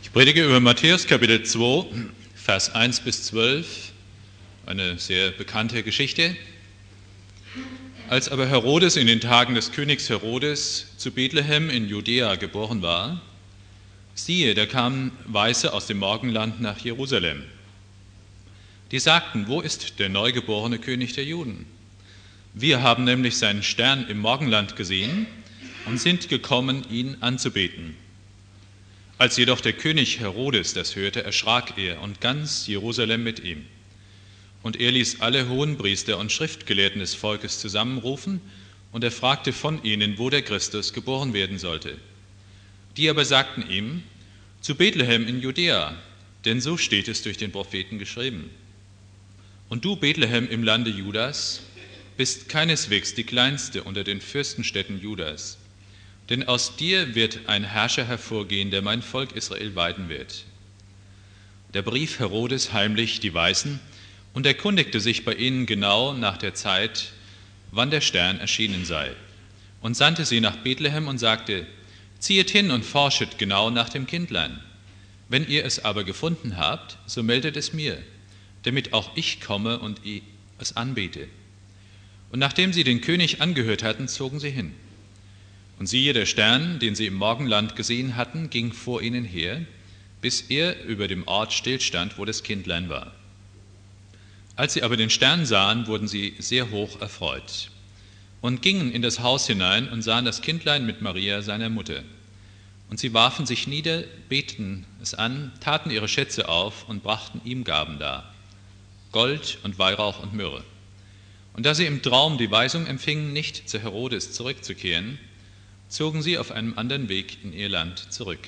Ich predige über Matthäus Kapitel 2, Vers 1 bis 12, eine sehr bekannte Geschichte. Als aber Herodes in den Tagen des Königs Herodes zu Bethlehem in Judäa geboren war, siehe, da kamen Weise aus dem Morgenland nach Jerusalem. Die sagten, wo ist der neugeborene König der Juden? Wir haben nämlich seinen Stern im Morgenland gesehen und sind gekommen, ihn anzubeten. Als jedoch der König Herodes das hörte, erschrak er und ganz Jerusalem mit ihm. Und er ließ alle Hohenpriester und Schriftgelehrten des Volkes zusammenrufen, und er fragte von ihnen, wo der Christus geboren werden sollte. Die aber sagten ihm, zu Bethlehem in Judäa, denn so steht es durch den Propheten geschrieben. Und du, Bethlehem im Lande Judas, bist keineswegs die kleinste unter den Fürstenstädten Judas, denn aus dir wird ein Herrscher hervorgehen, der mein Volk Israel weiden wird. Da berief Herodes heimlich die Weisen und erkundigte sich bei ihnen genau nach der Zeit, wann der Stern erschienen sei, und sandte sie nach Bethlehem und sagte, ziehet hin und forschet genau nach dem Kindlein. Wenn ihr es aber gefunden habt, so meldet es mir, damit auch ich komme und es anbete. Und nachdem sie den König angehört hatten, zogen sie hin. Und siehe, der Stern, den sie im Morgenland gesehen hatten, ging vor ihnen her, bis er über dem Ort stillstand, wo das Kindlein war. Als sie aber den Stern sahen, wurden sie sehr hoch erfreut und gingen in das Haus hinein und sahen das Kindlein mit Maria, seiner Mutter. Und sie warfen sich nieder, beteten es an, taten ihre Schätze auf und brachten ihm Gaben dar, Gold und Weihrauch und Myrrhe. Und da sie im Traum die Weisung empfingen, nicht zu Herodes zurückzukehren, zogen sie auf einem anderen Weg in ihr Land zurück.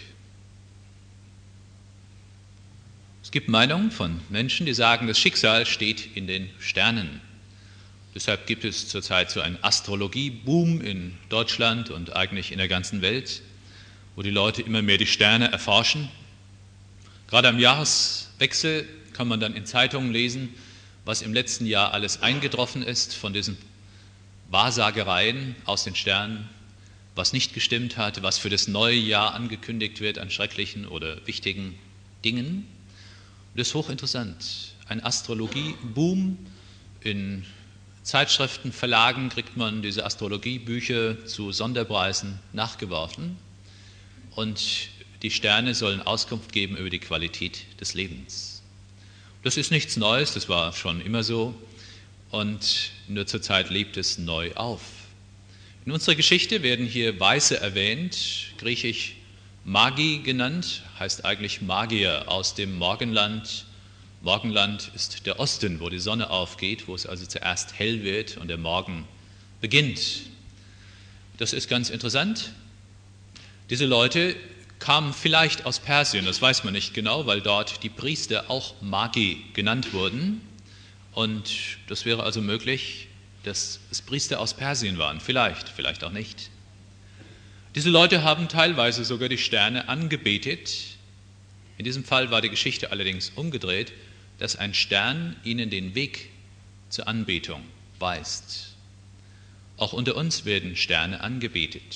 Es gibt Meinungen von Menschen, die sagen, das Schicksal steht in den Sternen. Deshalb gibt es zurzeit so einen Astrologie-Boom in Deutschland und eigentlich in der ganzen Welt, wo die Leute immer mehr die Sterne erforschen. Gerade am Jahreswechsel kann man dann in Zeitungen lesen, was im letzten Jahr alles eingetroffen ist von diesen Wahrsagereien aus den Sternen, was nicht gestimmt hat, was für das neue Jahr angekündigt wird an schrecklichen oder wichtigen Dingen. Das ist hochinteressant. Ein Astrologie-Boom. In Zeitschriften, Verlagen kriegt man diese Astrologiebücher zu Sonderpreisen nachgeworfen. Und die Sterne sollen Auskunft geben über die Qualität des Lebens. Das ist nichts Neues, das war schon immer so. Und nur zur Zeit lebt es neu auf. In unserer Geschichte werden hier Weise erwähnt, griechisch Magi genannt, heißt eigentlich Magier aus dem Morgenland. Morgenland ist der Osten, wo die Sonne aufgeht, wo es also zuerst hell wird und der Morgen beginnt. Das ist ganz interessant. Diese Leute kamen vielleicht aus Persien, das weiß man nicht genau, weil dort die Priester auch Magi genannt wurden. Und das wäre also möglich, dass es Priester aus Persien waren, vielleicht auch nicht. Diese Leute haben teilweise sogar die Sterne angebetet. In diesem Fall war die Geschichte allerdings umgedreht, dass ein Stern ihnen den Weg zur Anbetung weist. Auch unter uns werden Sterne angebetet.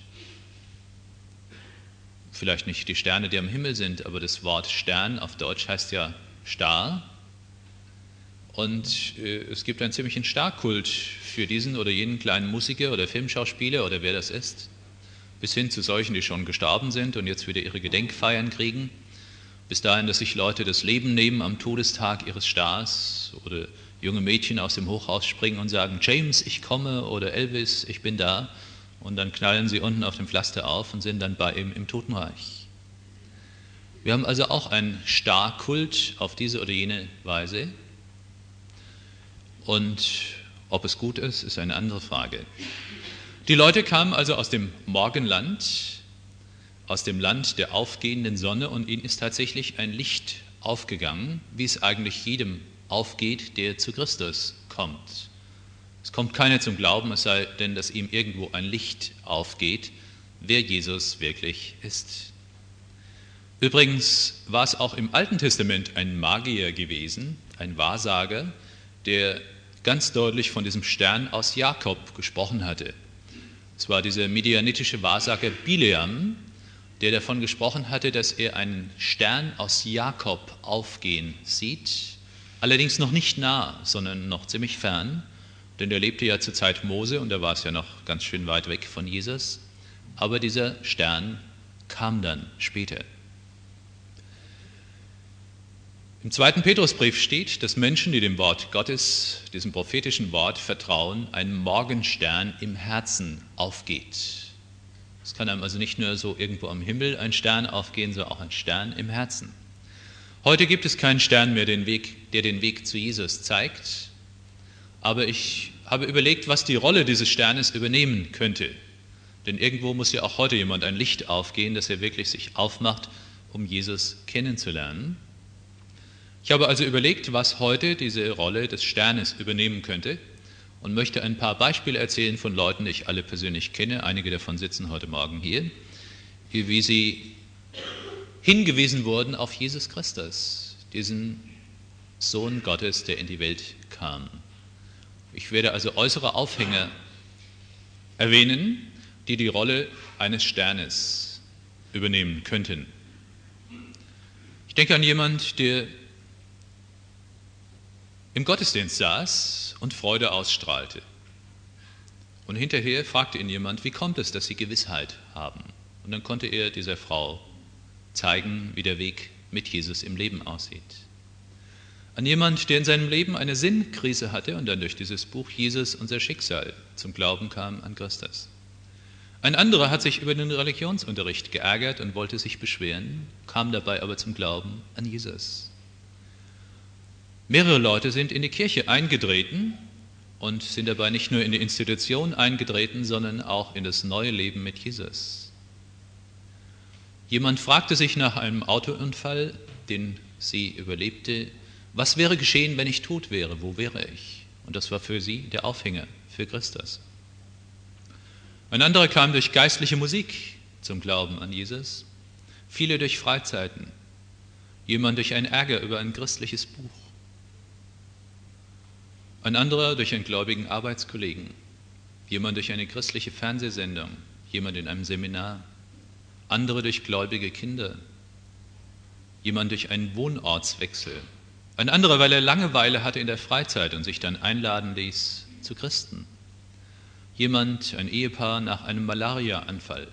Vielleicht nicht die Sterne, die am Himmel sind, aber das Wort Stern auf Deutsch heißt ja Star. Und es gibt einen ziemlichen Starkult für diesen oder jenen kleinen Musiker oder Filmschauspieler oder wer das ist, bis hin zu solchen, die schon gestorben sind und jetzt wieder ihre Gedenkfeiern kriegen, bis dahin, dass sich Leute das Leben nehmen am Todestag ihres Stars oder junge Mädchen aus dem Hochhaus springen und sagen, James, ich komme, oder Elvis, ich bin da, und dann knallen sie unten auf dem Pflaster auf und sind dann bei ihm im Totenreich. Wir haben also auch einen Starkult auf diese oder jene Weise. Und ob es gut ist, ist eine andere Frage. Die Leute kamen also aus dem Morgenland, aus dem Land der aufgehenden Sonne, und ihnen ist tatsächlich ein Licht aufgegangen, wie es eigentlich jedem aufgeht, der zu Christus kommt. Es kommt keiner zum Glauben, es sei denn, dass ihm irgendwo ein Licht aufgeht, wer Jesus wirklich ist. Übrigens war es auch im Alten Testament ein Magier gewesen, ein Wahrsager, der ganz deutlich von diesem Stern aus Jakob gesprochen hatte. Es war dieser midianitische Wahrsager Bileam, der davon gesprochen hatte, dass er einen Stern aus Jakob aufgehen sieht, allerdings noch nicht nah, sondern noch ziemlich fern, denn er lebte ja zur Zeit Mose und da war es ja noch ganz schön weit weg von Jesus, aber dieser Stern kam dann später. Im 2. Petrusbrief steht, dass Menschen, die dem Wort Gottes, diesem prophetischen Wort vertrauen, ein Morgenstern im Herzen aufgeht. Es kann einem also nicht nur so irgendwo am Himmel ein Stern aufgehen, sondern auch ein Stern im Herzen. Heute gibt es keinen Stern mehr, der den Weg zu Jesus zeigt, aber ich habe überlegt, was die Rolle dieses Sternes übernehmen könnte. Denn irgendwo muss ja auch heute jemand ein Licht aufgehen, dass er wirklich sich aufmacht, um Jesus kennenzulernen. Ich habe also überlegt, was heute diese Rolle des Sternes übernehmen könnte und möchte ein paar Beispiele erzählen von Leuten, die ich alle persönlich kenne. Einige davon sitzen heute Morgen hier, wie sie hingewiesen wurden auf Jesus Christus, diesen Sohn Gottes, der in die Welt kam. Ich werde also äußere Aufhänger erwähnen, die die Rolle eines Sternes übernehmen könnten. Ich denke an jemanden, der im Gottesdienst saß und Freude ausstrahlte. Und hinterher fragte ihn jemand, wie kommt es, dass Sie Gewissheit haben? Und dann konnte er dieser Frau zeigen, wie der Weg mit Jesus im Leben aussieht. An jemand, der in seinem Leben eine Sinnkrise hatte und dann durch dieses Buch Jesus, unser Schicksal, zum Glauben kam an Christus. Ein anderer hat sich über den Religionsunterricht geärgert und wollte sich beschweren, kam dabei aber zum Glauben an Jesus. Mehrere Leute sind in die Kirche eingetreten und sind dabei nicht nur in die Institution eingetreten, sondern auch in das neue Leben mit Jesus. Jemand fragte sich nach einem Autounfall, den sie überlebte, was wäre geschehen, wenn ich tot wäre, wo wäre ich? Und das war für sie der Aufhänger für Christus. Ein anderer kam durch geistliche Musik zum Glauben an Jesus, viele durch Freizeiten, jemand durch einen Ärger über ein christliches Buch. Ein anderer durch einen gläubigen Arbeitskollegen, jemand durch eine christliche Fernsehsendung, jemand in einem Seminar, andere durch gläubige Kinder, jemand durch einen Wohnortswechsel, ein anderer, weil er Langeweile hatte in der Freizeit und sich dann einladen ließ zu Christen, jemand, ein Ehepaar nach einem Malariaanfall.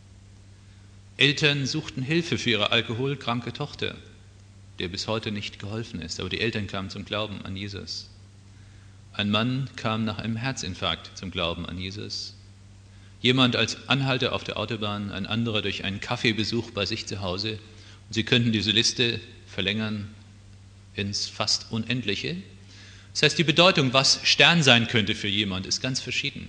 Eltern suchten Hilfe für ihre alkoholkranke Tochter, der bis heute nicht geholfen ist, aber die Eltern kamen zum Glauben an Jesus. Ein Mann kam nach einem Herzinfarkt zum Glauben an Jesus. Jemand als Anhalter auf der Autobahn, ein anderer durch einen Kaffeebesuch bei sich zu Hause. Und Sie könnten diese Liste verlängern ins fast Unendliche. Das heißt, die Bedeutung, was Stern sein könnte für jemand, ist ganz verschieden.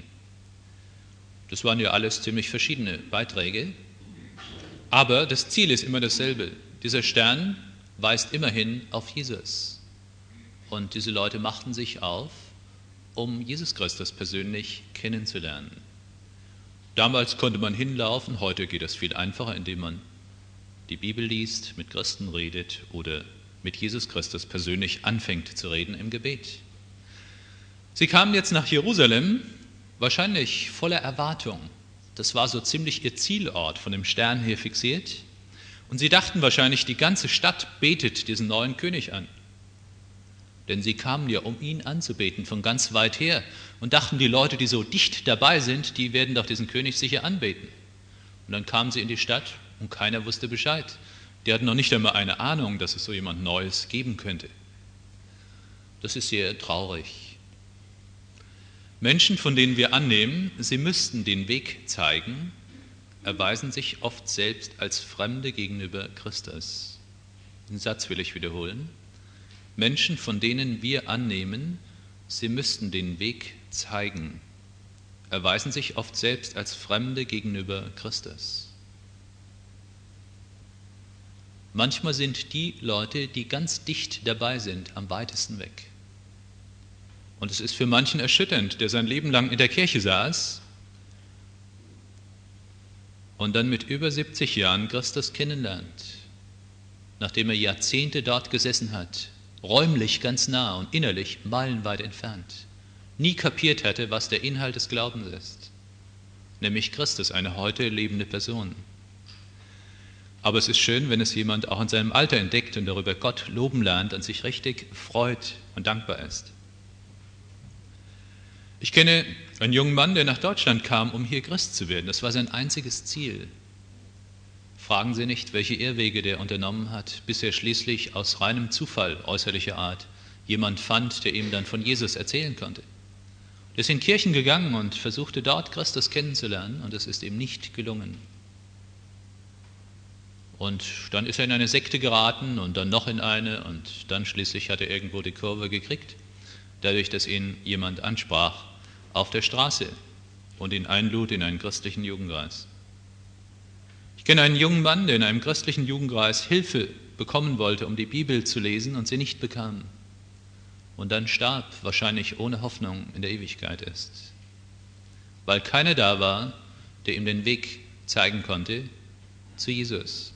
Das waren ja alles ziemlich verschiedene Beiträge. Aber das Ziel ist immer dasselbe. Dieser Stern weist immerhin auf Jesus. Und diese Leute machten sich auf, um Jesus Christus persönlich kennenzulernen. Damals konnte man hinlaufen, heute geht das viel einfacher, indem man die Bibel liest, mit Christen redet oder mit Jesus Christus persönlich anfängt zu reden im Gebet. Sie kamen jetzt nach Jerusalem, wahrscheinlich voller Erwartung. Das war so ziemlich ihr Zielort, von dem Stern her fixiert. Und sie dachten wahrscheinlich, die ganze Stadt betet diesen neuen König an. Denn sie kamen ja, um ihn anzubeten, von ganz weit her und dachten, die Leute, die so dicht dabei sind, die werden doch diesen König sicher anbeten. Und dann kamen sie in die Stadt und keiner wusste Bescheid. Die hatten noch nicht einmal eine Ahnung, dass es so jemand Neues geben könnte. Das ist sehr traurig. Menschen, von denen wir annehmen, sie müssten den Weg zeigen, erweisen sich oft selbst als Fremde gegenüber Christus. Den Satz will ich wiederholen. Menschen, von denen wir annehmen, sie müssten den Weg zeigen, erweisen sich oft selbst als Fremde gegenüber Christus. Manchmal sind die Leute, die ganz dicht dabei sind, am weitesten weg. Und es ist für manchen erschütternd, der sein Leben lang in der Kirche saß und dann mit über 70 Jahren Christus kennenlernt, nachdem er Jahrzehnte dort gesessen hat, räumlich ganz nah und innerlich meilenweit entfernt, nie kapiert hatte, was der Inhalt des Glaubens ist, nämlich Christus, eine heute lebende Person. Aber es ist schön, wenn es jemand auch in seinem Alter entdeckt und darüber Gott loben lernt und sich richtig freut und dankbar ist. Ich kenne einen jungen Mann, der nach Deutschland kam, um hier Christ zu werden. Das war sein einziges Ziel. Fragen Sie nicht, welche Irrwege der unternommen hat, bis er schließlich aus reinem Zufall äußerlicher Art jemand fand, der ihm dann von Jesus erzählen konnte. Er ist in Kirchen gegangen und versuchte dort Christus kennenzulernen, und es ist ihm nicht gelungen. Und dann ist er in eine Sekte geraten und dann noch in eine, und dann schließlich hat er irgendwo die Kurve gekriegt, dadurch, dass ihn jemand ansprach auf der Straße und ihn einlud in einen christlichen Jugendkreis. Ich kenne einen jungen Mann, der in einem christlichen Jugendkreis Hilfe bekommen wollte, um die Bibel zu lesen, und sie nicht bekam. Und dann starb, wahrscheinlich ohne Hoffnung in der Ewigkeit ist. Weil keiner da war, der ihm den Weg zeigen konnte zu Jesus.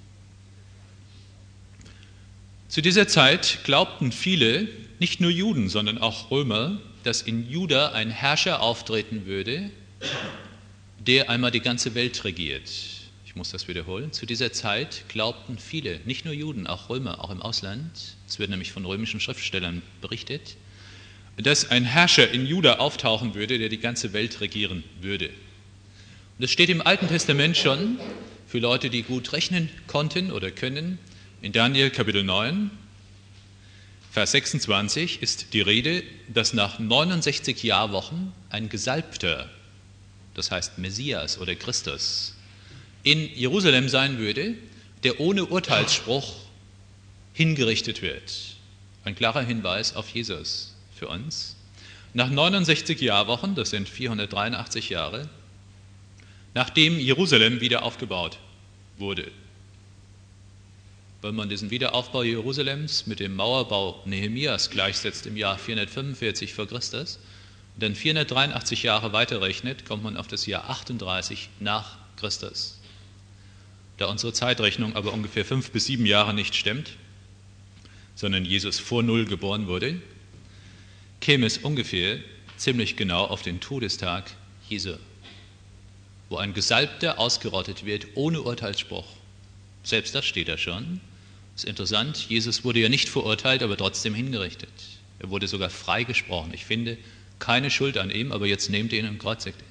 Zu dieser Zeit glaubten viele, nicht nur Juden, sondern auch Römer, dass in Juda ein Herrscher auftreten würde, der einmal die ganze Welt regiert. Ich muss das wiederholen. Zu dieser Zeit glaubten viele, nicht nur Juden, auch Römer, auch im Ausland, es wird nämlich von römischen Schriftstellern berichtet, dass ein Herrscher in Juda auftauchen würde, der die ganze Welt regieren würde. Und das steht im Alten Testament schon für Leute, die gut rechnen konnten oder können. In Daniel Kapitel 9, Vers 26 ist die Rede, dass nach 69 Jahrwochen ein Gesalbter, das heißt Messias oder Christus, in Jerusalem sein würde, der ohne Urteilsspruch hingerichtet wird. Ein klarer Hinweis auf Jesus für uns. Nach 69 Jahrwochen, das sind 483 Jahre, nachdem Jerusalem wieder aufgebaut wurde. Wenn man diesen Wiederaufbau Jerusalems mit dem Mauerbau Nehemias gleichsetzt im Jahr 445 vor Christus und dann 483 Jahre weiterrechnet, kommt man auf das Jahr 38 nach Christus. Da unsere Zeitrechnung aber ungefähr 5 bis 7 Jahre nicht stimmt, sondern Jesus vor 0 geboren wurde, käme es ungefähr ziemlich genau auf den Todestag Jesu, wo ein Gesalbter ausgerottet wird ohne Urteilsspruch. Selbst das steht da schon. Das ist interessant, Jesus wurde ja nicht verurteilt, aber trotzdem hingerichtet. Er wurde sogar freigesprochen. Ich finde keine Schuld an ihm, aber jetzt nehmt ihn und kreuzigt ihn.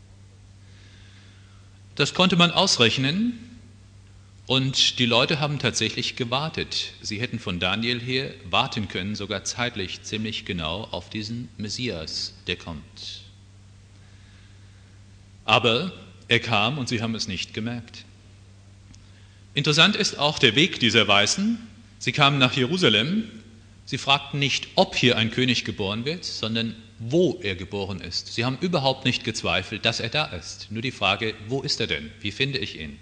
Das konnte man ausrechnen. Und die Leute haben tatsächlich gewartet. Sie hätten von Daniel her warten können, sogar zeitlich ziemlich genau auf diesen Messias, der kommt. Aber er kam und sie haben es nicht gemerkt. Interessant ist auch der Weg dieser Weisen. Sie kamen nach Jerusalem. Sie fragten nicht, ob hier ein König geboren wird, sondern wo er geboren ist. Sie haben überhaupt nicht gezweifelt, dass er da ist. Nur die Frage, wo ist er denn? Wie finde ich ihn?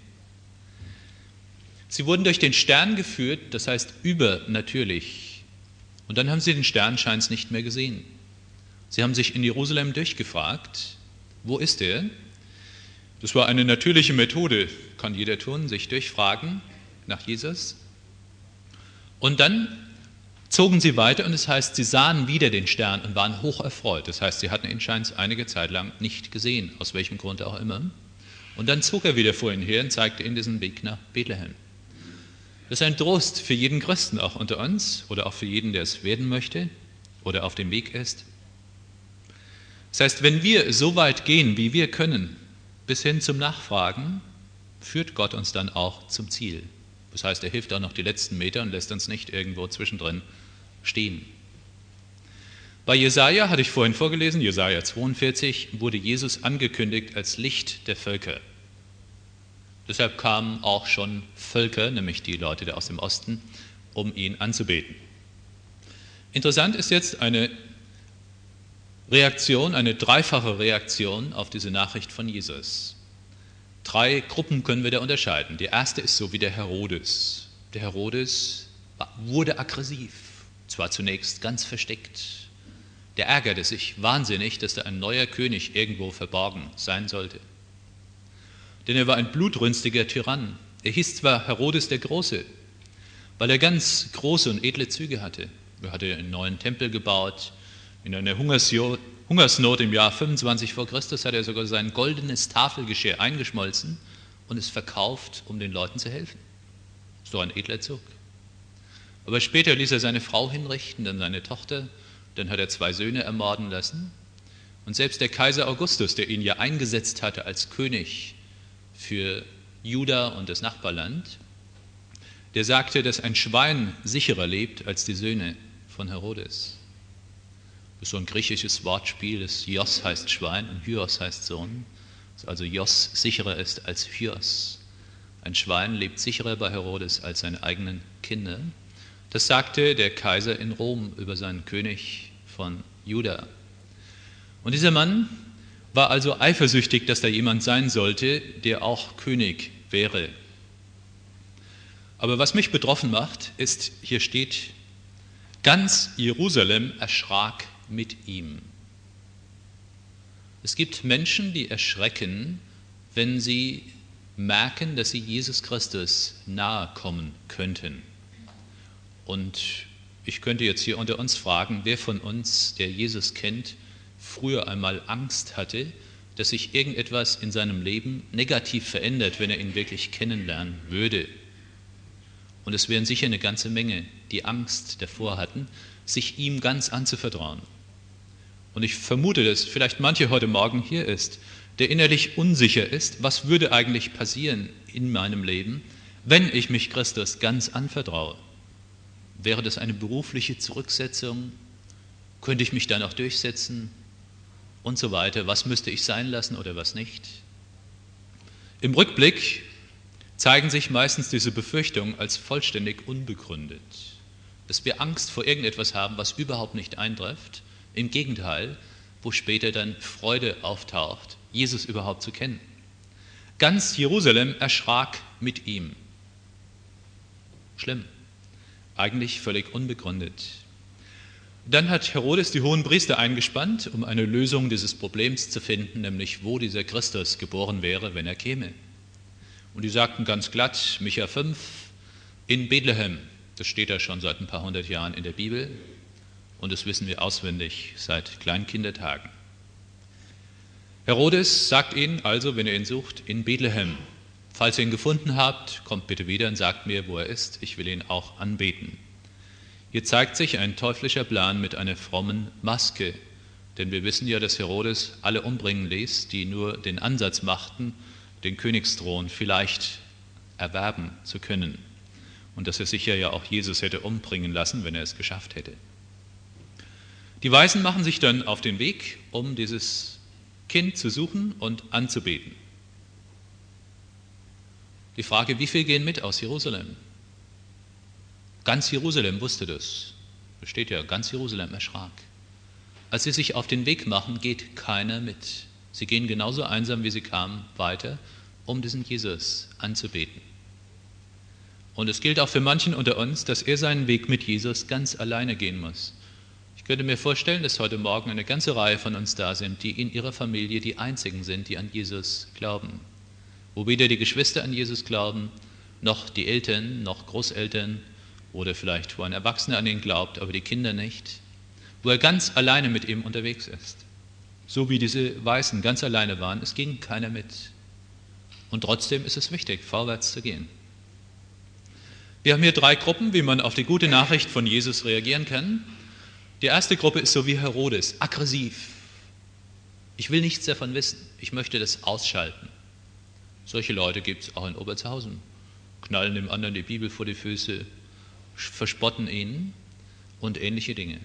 Sie wurden durch den Stern geführt, das heißt übernatürlich. Und dann haben sie den Sternschein nicht mehr gesehen. Sie haben sich in Jerusalem durchgefragt, wo ist er? Das war eine natürliche Methode, kann jeder tun, sich durchfragen nach Jesus. Und dann zogen sie weiter und das heißt, sie sahen wieder den Stern und waren hoch erfreut. Das heißt, sie hatten ihn scheinbar einige Zeit lang nicht gesehen, aus welchem Grund auch immer. Und dann zog er wieder vor ihnen her und zeigte ihnen diesen Weg nach Bethlehem. Das ist ein Trost für jeden Christen, auch unter uns, oder auch für jeden, der es werden möchte oder auf dem Weg ist. Das heißt, wenn wir so weit gehen, wie wir können, bis hin zum Nachfragen, führt Gott uns dann auch zum Ziel. Das heißt, er hilft auch noch die letzten Meter und lässt uns nicht irgendwo zwischendrin stehen. Bei Jesaja, hatte ich vorhin vorgelesen, Jesaja 42, wurde Jesus angekündigt als Licht der Völker. Deshalb kamen auch schon Völker, nämlich die Leute aus dem Osten, um ihn anzubeten. Interessant ist jetzt eine Reaktion, eine dreifache Reaktion auf diese Nachricht von Jesus. 3 Gruppen können wir da unterscheiden. Die erste ist so wie der Herodes. Der Herodes wurde aggressiv, zwar zunächst ganz versteckt. Der ärgerte sich wahnsinnig, dass da ein neuer König irgendwo verborgen sein sollte. Denn er war ein blutrünstiger Tyrann. Er hieß zwar Herodes der Große, weil er ganz große und edle Züge hatte. Er hatte einen neuen Tempel gebaut. In einer Hungersnot im Jahr 25 vor Christus hat er sogar sein goldenes Tafelgeschirr eingeschmolzen und es verkauft, um den Leuten zu helfen. Ist doch ein edler Zug. Aber später ließ er seine Frau hinrichten, dann seine Tochter, dann hat er 2 Söhne ermorden lassen. Und selbst der Kaiser Augustus, der ihn ja eingesetzt hatte als König für Juda und das Nachbarland, der sagte, dass ein Schwein sicherer lebt als die Söhne von Herodes. Das ist so ein griechisches Wortspiel, das Ios heißt Schwein und Hyos heißt Sohn. Dass also Ios sicherer ist als Hyos. Ein Schwein lebt sicherer bei Herodes als seine eigenen Kinder. Das sagte der Kaiser in Rom über seinen König von Juda. Und dieser Mann war also eifersüchtig, dass da jemand sein sollte, der auch König wäre. Aber was mich betroffen macht, ist, hier steht, ganz Jerusalem erschrak mit ihm. Es gibt Menschen, die erschrecken, wenn sie merken, dass sie Jesus Christus nahe kommen könnten. Und ich könnte jetzt hier unter uns fragen, wer von uns, der Jesus kennt, früher einmal Angst hatte, dass sich irgendetwas in seinem Leben negativ verändert, wenn er ihn wirklich kennenlernen würde. Und es wären sicher eine ganze Menge, die Angst davor hatten, sich ihm ganz anzuvertrauen. Und ich vermute, dass vielleicht manche heute Morgen hier ist, der innerlich unsicher ist, was würde eigentlich passieren in meinem Leben, wenn ich mich Christus ganz anvertraue. Wäre das eine berufliche Zurücksetzung? Könnte ich mich da noch durchsetzen? Und so weiter. Was müsste ich sein lassen oder was nicht? Im Rückblick zeigen sich meistens diese Befürchtungen als vollständig unbegründet. Dass wir Angst vor irgendetwas haben, was überhaupt nicht eintrifft. Im Gegenteil, wo später dann Freude auftaucht, Jesus überhaupt zu kennen. Ganz Jerusalem erschrak mit ihm. Schlimm. Eigentlich völlig unbegründet. Dann hat Herodes die Hohenpriester eingespannt, um eine Lösung dieses Problems zu finden, nämlich wo dieser Christus geboren wäre, wenn er käme. Und die sagten ganz glatt, Micha 5, in Bethlehem. Das steht ja schon seit ein paar hundert Jahren in der Bibel und das wissen wir auswendig seit Kleinkindertagen. Herodes sagt ihnen also, wenn ihr ihn sucht, in Bethlehem. Falls ihr ihn gefunden habt, kommt bitte wieder und sagt mir, wo er ist. Ich will ihn auch anbeten. Hier zeigt sich ein teuflischer Plan mit einer frommen Maske. Denn wir wissen ja, dass Herodes alle umbringen ließ, die nur den Ansatz machten, den Königsthron vielleicht erwerben zu können. Und dass er sicher ja auch Jesus hätte umbringen lassen, wenn er es geschafft hätte. Die Weisen machen sich dann auf den Weg, um dieses Kind zu suchen und anzubeten. Die Frage, wie viel gehen mit aus Jerusalem? Ganz Jerusalem wusste das. Da steht ja, ganz Jerusalem erschrak. Als sie sich auf den Weg machen, geht keiner mit. Sie gehen genauso einsam, wie sie kamen, weiter, um diesen Jesus anzubeten. Und es gilt auch für manchen unter uns, dass er seinen Weg mit Jesus ganz alleine gehen muss. Ich könnte mir vorstellen, dass heute Morgen eine ganze Reihe von uns da sind, die in ihrer Familie die einzigen sind, die an Jesus glauben. Wo weder die Geschwister an Jesus glauben, noch die Eltern, noch Großeltern oder vielleicht wo ein Erwachsener an ihn glaubt, aber die Kinder nicht. Wo er ganz alleine mit ihm unterwegs ist. So wie diese Weißen ganz alleine waren, es ging keiner mit. Und trotzdem ist es wichtig, vorwärts zu gehen. Wir haben hier 3 Gruppen, wie man auf die gute Nachricht von Jesus reagieren kann. Die erste Gruppe ist so wie Herodes, aggressiv. Ich will nichts davon wissen, ich möchte das ausschalten. Solche Leute gibt es auch in Obertshausen. Knallen dem anderen die Bibel vor die Füße, verspotten ihn und ähnliche Dinge.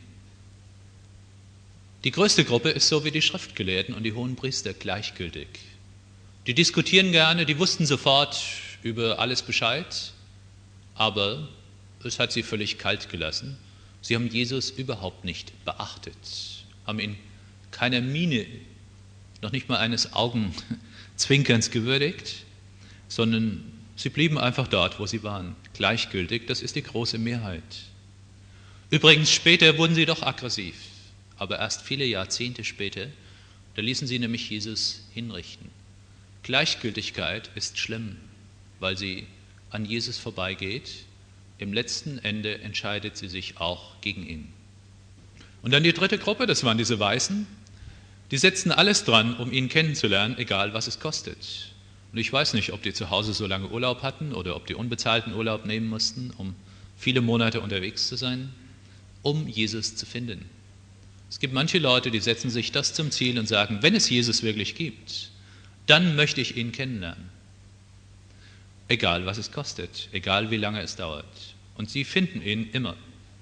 Die größte Gruppe ist so wie die Schriftgelehrten und die Hohenpriester, gleichgültig. Die diskutieren gerne, die wussten sofort über alles Bescheid, aber es hat sie völlig kalt gelassen. Sie haben Jesus überhaupt nicht beachtet, haben ihn keiner Miene, noch nicht mal eines Augenzwinkerns gewürdigt, sondern sie blieben einfach dort, wo sie waren, gleichgültig. Das ist die große Mehrheit. Übrigens, später wurden sie doch aggressiv, aber erst viele Jahrzehnte später, da ließen sie nämlich Jesus hinrichten. Gleichgültigkeit ist schlimm, weil sie an Jesus vorbeigeht. Im letzten Ende entscheidet sie sich auch gegen ihn. Und dann die dritte Gruppe, das waren diese Weißen, die setzten alles dran, um ihn kennenzulernen, egal was es kostet. Und ich weiß nicht, ob die zu Hause so lange Urlaub hatten oder ob die unbezahlten Urlaub nehmen mussten, um viele Monate unterwegs zu sein, um Jesus zu finden. Es gibt manche Leute, die setzen sich das zum Ziel und sagen, wenn es Jesus wirklich gibt, dann möchte ich ihn kennenlernen. Egal, was es kostet, egal, wie lange es dauert. Und sie finden ihn immer.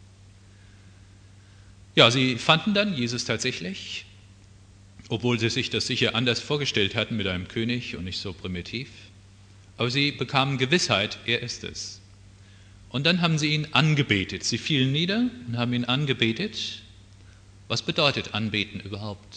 Ja, sie fanden dann Jesus tatsächlich, obwohl sie sich das sicher anders vorgestellt hatten mit einem König und nicht so primitiv. Aber sie bekamen Gewissheit, er ist es. Und dann haben sie ihn angebetet. Sie fielen nieder und haben ihn angebetet. Was bedeutet anbeten überhaupt?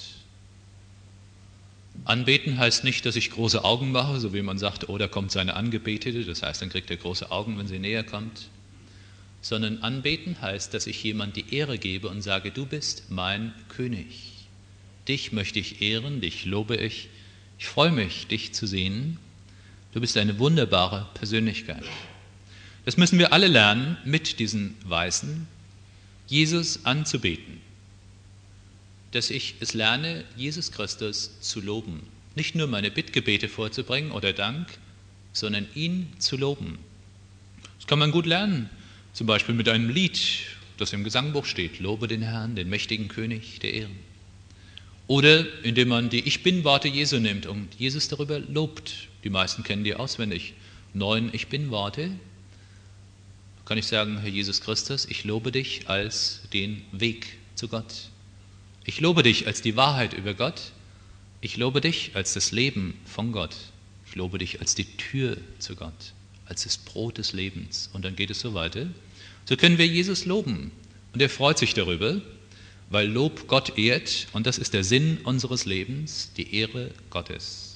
Anbeten heißt nicht, dass ich große Augen mache, so wie man sagt, oh, da kommt seine Angebetete, das heißt, dann kriegt er große Augen, wenn sie näher kommt. Sondern anbeten heißt, dass ich jemand die Ehre gebe und sage, du bist mein König. Dich möchte ich ehren, dich lobe ich. Ich freue mich, dich zu sehen. Du bist eine wunderbare Persönlichkeit. Das müssen wir alle lernen, mit diesen Weisen Jesus anzubeten. Dass ich es lerne, Jesus Christus zu loben. Nicht nur meine Bittgebete vorzubringen oder Dank, sondern ihn zu loben. Das kann man gut lernen, zum Beispiel mit einem Lied, das im Gesangbuch steht. Lobe den Herrn, den mächtigen König der Ehren. Oder indem man die Ich Bin-Worte Jesu nimmt und Jesus darüber lobt. Die meisten kennen die auswendig. 9 Ich Bin-Worte. Kann ich sagen, Herr Jesus Christus, ich lobe dich als den Weg zu Gott. Ich lobe dich als die Wahrheit über Gott. Ich lobe dich als das Leben von Gott. Ich lobe dich als die Tür zu Gott, als das Brot des Lebens. Und dann geht es so weiter. So können wir Jesus loben. Und er freut sich darüber, weil Lob Gott ehrt. Und das ist der Sinn unseres Lebens, die Ehre Gottes.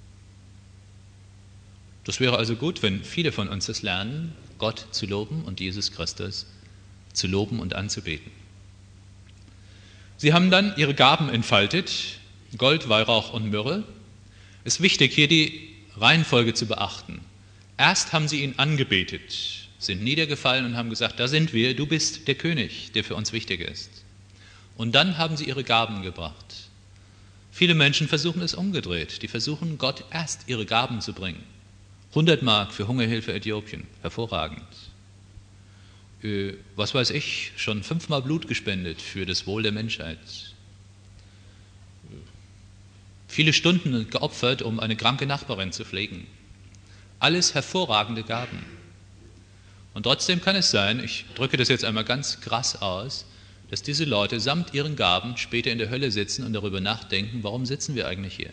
Das wäre also gut, wenn viele von uns es lernen, Gott zu loben und Jesus Christus zu loben und anzubeten. Sie haben dann ihre Gaben entfaltet, Gold, Weihrauch und Myrrhe. Es ist wichtig, hier die Reihenfolge zu beachten. Erst haben sie ihn angebetet, sind niedergefallen und haben gesagt, da sind wir, du bist der König, der für uns wichtig ist. Und dann haben sie ihre Gaben gebracht. Viele Menschen versuchen es umgedreht. Die versuchen, Gott erst ihre Gaben zu bringen. 100 Mark für Hungerhilfe Äthiopien, hervorragend. Was weiß ich, schon 5-mal Blut gespendet für das Wohl der Menschheit. Viele Stunden geopfert, um eine kranke Nachbarin zu pflegen. Alles hervorragende Gaben. Und trotzdem kann es sein, ich drücke das jetzt einmal ganz krass aus, dass diese Leute samt ihren Gaben später in der Hölle sitzen und darüber nachdenken, warum sitzen wir eigentlich hier?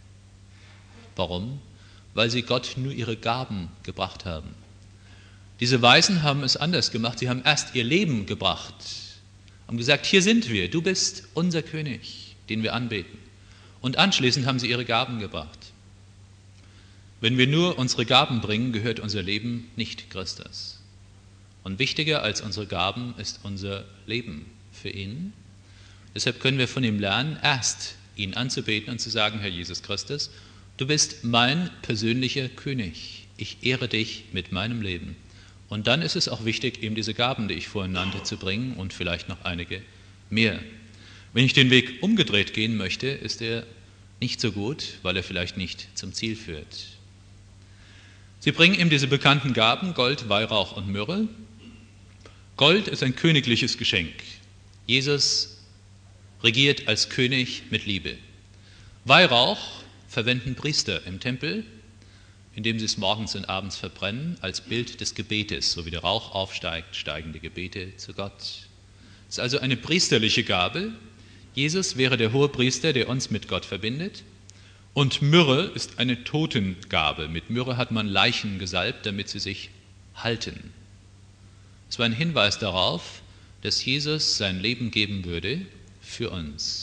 Warum? Weil sie Gott nur ihre Gaben gebracht haben. Diese Weisen haben es anders gemacht. Sie haben erst ihr Leben gebracht, haben gesagt, hier sind wir, du bist unser König, den wir anbeten. Und anschließend haben sie ihre Gaben gebracht. Wenn wir nur unsere Gaben bringen, gehört unser Leben nicht Christus. Und wichtiger als unsere Gaben ist unser Leben für ihn. Deshalb können wir von ihm lernen, erst ihn anzubeten und zu sagen, Herr Jesus Christus, du bist mein persönlicher König. Ich ehre dich mit meinem Leben. Und dann ist es auch wichtig, ihm diese Gaben, die ich vorhin nannte, zu bringen und vielleicht noch einige mehr. Wenn ich den Weg umgedreht gehen möchte, ist er nicht so gut, weil er vielleicht nicht zum Ziel führt. Sie bringen ihm diese bekannten Gaben, Gold, Weihrauch und Myrrhe. Gold ist ein königliches Geschenk. Jesus regiert als König mit Liebe. Weihrauch verwenden Priester im Tempel, indem sie es morgens und abends verbrennen, als Bild des Gebetes. So wie der Rauch aufsteigt, steigen die Gebete zu Gott. Es ist also eine priesterliche Gabe. Jesus wäre der Hohepriester, der uns mit Gott verbindet. Und Myrrhe ist eine Totengabe. Mit Myrrhe hat man Leichen gesalbt, damit sie sich halten. Es war ein Hinweis darauf, dass Jesus sein Leben geben würde für uns.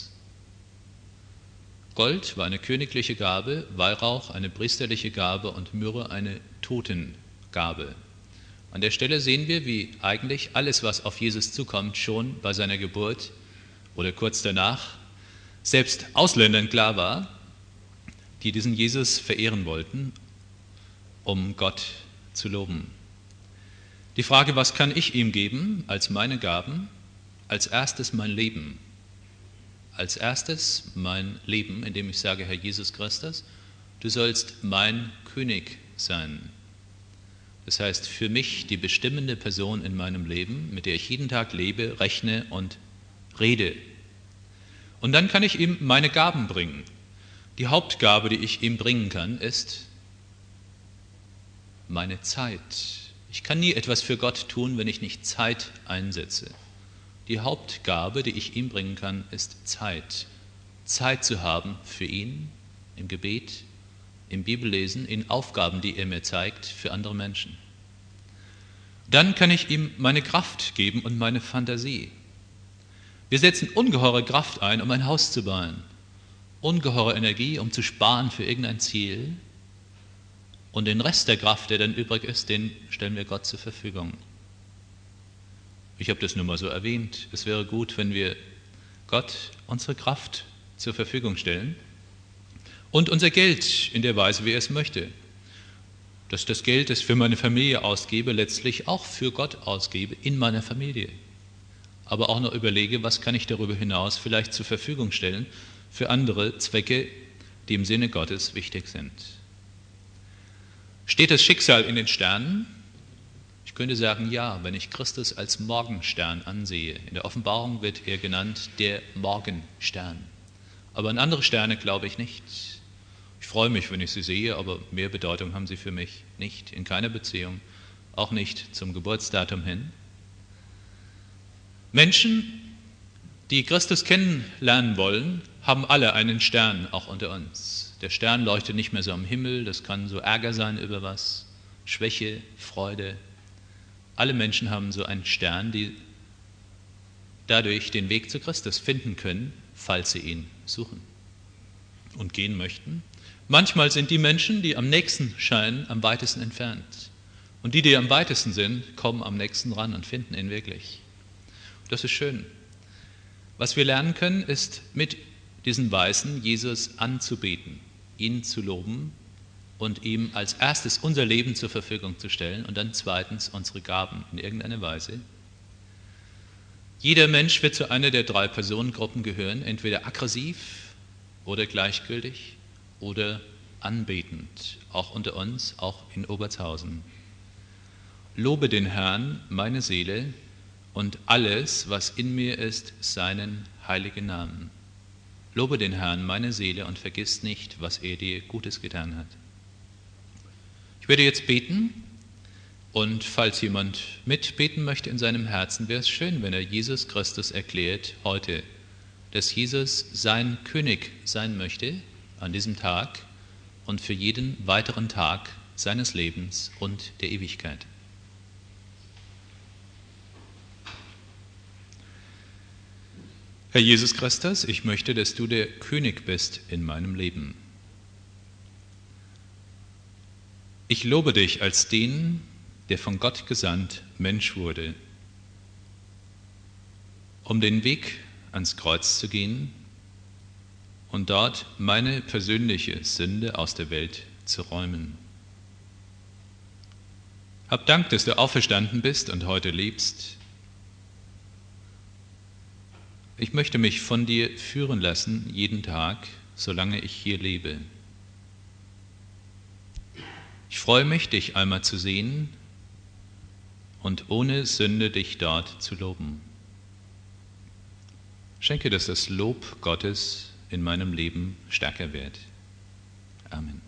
Gold war eine königliche Gabe, Weihrauch eine priesterliche Gabe und Myrrhe eine Totengabe. An der Stelle sehen wir, wie eigentlich alles, was auf Jesus zukommt, schon bei seiner Geburt oder kurz danach selbst Ausländern klar war, die diesen Jesus verehren wollten, um Gott zu loben. Die Frage, was kann ich ihm geben als meine Gaben? Als erstes mein Leben. Als erstes mein Leben, indem ich sage, Herr Jesus Christus, du sollst mein König sein. Das heißt, für mich die bestimmende Person in meinem Leben, mit der ich jeden Tag lebe, rechne und rede. Und dann kann ich ihm meine Gaben bringen. Die Hauptgabe, die ich ihm bringen kann, ist meine Zeit. Ich kann nie etwas für Gott tun, wenn ich nicht Zeit einsetze. Die Hauptgabe, die ich ihm bringen kann, ist Zeit. Zeit zu haben für ihn im Gebet, im Bibellesen, in Aufgaben, die er mir zeigt, für andere Menschen. Dann kann ich ihm meine Kraft geben und meine Fantasie. Wir setzen ungeheure Kraft ein, um ein Haus zu bauen. Ungeheure Energie, um zu sparen für irgendein Ziel. Und den Rest der Kraft, der dann übrig ist, den stellen wir Gott zur Verfügung. Ich habe das nur mal so erwähnt. Es wäre gut, wenn wir Gott unsere Kraft zur Verfügung stellen und unser Geld in der Weise, wie er es möchte. Dass das Geld, das ich für meine Familie ausgebe, letztlich auch für Gott ausgebe in meiner Familie. Aber auch noch überlege, was kann ich darüber hinaus vielleicht zur Verfügung stellen für andere Zwecke, die im Sinne Gottes wichtig sind. Steht das Schicksal in den Sternen? Ich könnte sagen, ja, wenn ich Christus als Morgenstern ansehe. In der Offenbarung wird er genannt der Morgenstern. Aber an andere Sterne glaube ich nicht. Ich freue mich, wenn ich sie sehe, aber mehr Bedeutung haben sie für mich nicht, in keiner Beziehung, auch nicht zum Geburtsdatum hin. Menschen, die Christus kennenlernen wollen, haben alle einen Stern, auch unter uns. Der Stern leuchtet nicht mehr so am Himmel, das kann so Ärger sein über was, Schwäche, Freude. Alle Menschen haben so einen Stern, die dadurch den Weg zu Christus finden können, falls sie ihn suchen und gehen möchten. Manchmal sind die Menschen, die am nächsten scheinen, am weitesten entfernt. Und die am weitesten sind, kommen am nächsten ran und finden ihn wirklich. Das ist schön. Was wir lernen können, ist mit diesen Weisen Jesus anzubeten, ihn zu loben und ihm als erstes unser Leben zur Verfügung zu stellen und dann zweitens unsere Gaben in irgendeiner Weise. Jeder Mensch wird zu einer der 3 Personengruppen gehören, entweder aggressiv oder gleichgültig oder anbetend, auch unter uns, auch in Obertshausen. Lobe den Herrn, meine Seele, und alles, was in mir ist, seinen heiligen Namen. Lobe den Herrn, meine Seele, und vergiss nicht, was er dir Gutes getan hat. Ich werde jetzt beten, und falls jemand mitbeten möchte in seinem Herzen, wäre es schön, wenn er Jesus Christus erklärt heute, dass Jesus sein König sein möchte an diesem Tag und für jeden weiteren Tag seines Lebens und der Ewigkeit. Herr Jesus Christus, ich möchte, dass du der König bist in meinem Leben. Ich lobe dich als den, der von Gott gesandt Mensch wurde, um den Weg ans Kreuz zu gehen und dort meine persönliche Sünde aus der Welt zu räumen. Hab Dank, dass du auferstanden bist und heute lebst. Ich möchte mich von dir führen lassen, jeden Tag, solange ich hier lebe. Ich freue mich, dich einmal zu sehen und ohne Sünde dich dort zu loben. Schenke, dass das Lob Gottes in meinem Leben stärker wird. Amen.